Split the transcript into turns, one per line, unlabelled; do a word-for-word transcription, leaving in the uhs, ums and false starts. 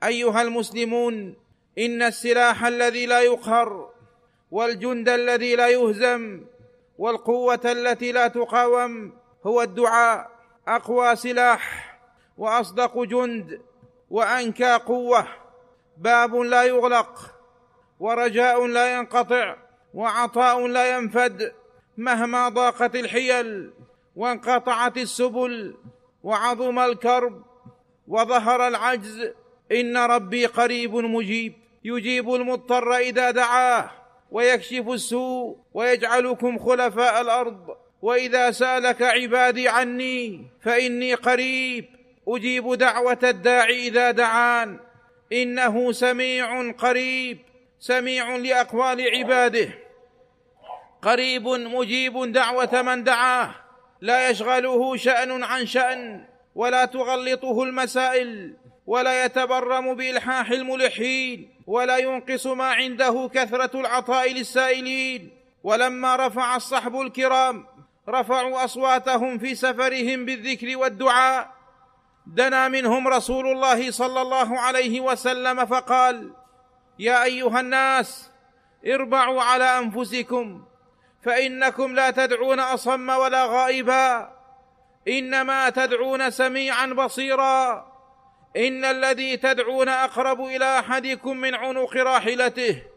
أيها المسلمون، إن السلاح الذي لا يقهر، والجند الذي لا يهزم، والقوة التي لا تقاوم هو الدعاء. أقوى سلاح وأصدق جند وأنكى قوة، باب لا يغلق، ورجاء لا ينقطع، وعطاء لا ينفد مهما ضاقت الحيل وانقطعت السبل وعظم الكرب وظهر العجز. إن ربي قريب مجيب، يجيب المضطر إذا دعاه، ويكشف السوء، ويجعلكم خلفاء الأرض. وإذا سألك عبادي عني فإني قريب، أجيب دعوة الداعي إذا دعان، إنه سميع قريب، سميع لأقوال عباده، قريب مجيب دعوة من دعاه، لا يشغله شأن عن شأن، ولا تغلطه المسائل، ولا يتبرم بإلحاح الملحين، ولا ينقص ما عنده كثرة العطاء للسائلين. ولما رفع الصحب الكرام رفعوا أصواتهم في سفرهم بالذكر والدعاء، دنا منهم رسول الله صلى الله عليه وسلم فقال: يا أيها الناس، اربعوا على أنفسكم، فإنكم لا تدعون أصم ولا غائبا، إنما تدعون سميعا بصيرا. إن الذي تدعون أقرب إلى أحدكم من عنق راحلته،